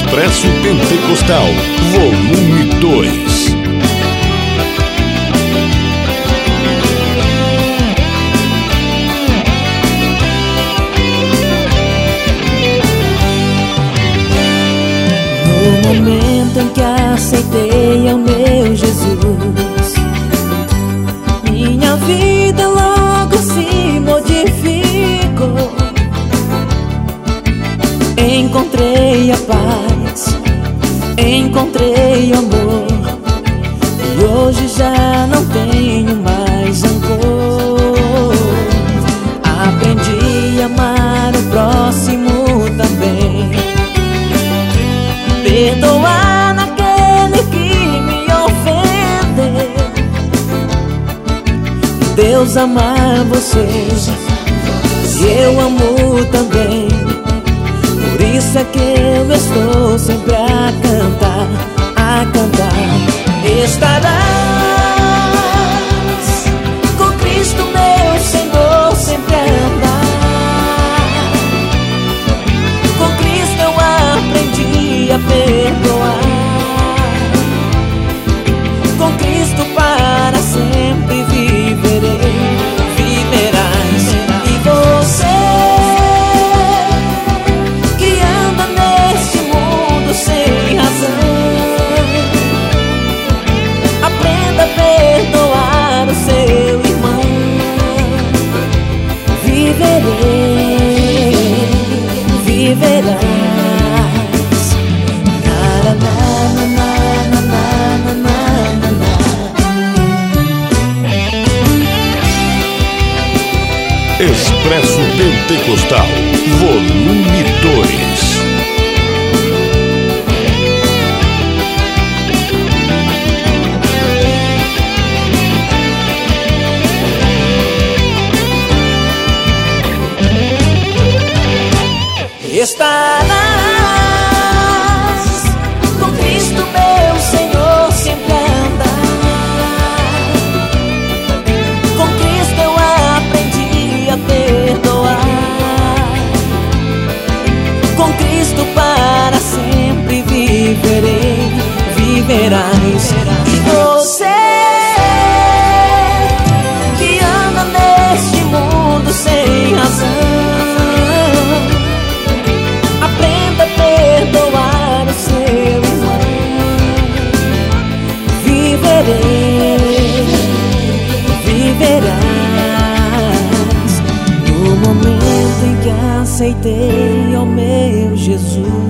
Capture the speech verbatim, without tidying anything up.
Expresso Pentecostal, volume dois. No momento em que aceitei ao meu Jesus, minha vida logo se modificou. Encontrei a paz, encontrei amor, e hoje já não tenho mais rancor. Aprendi a amar o próximo também, perdoar naquele que me ofendeu. Deus ama você e eu amo também. Por isso é que eu estou sempre a cantar, a cantar. Estarás com Cristo meu Senhor sempre a andar. Com Cristo eu aprendi a perdoar. Com Cristo para sempre viverei, viverás. E você sem razão, aprenda a perdoar o seu irmão. Viverei, viverás. Na, na, na, na, na, na, na, na. Expresso Pentecostal, volume dois. Estarás com Cristo meu Senhor sempre a andar. Com Cristo eu aprendi a perdoar. Com Cristo para sempre viverei, viverás. E você que anda neste mundo sem razão, perdoar o seu irmão. Viverei, viverás. No momento em que aceitei ao meu Jesus.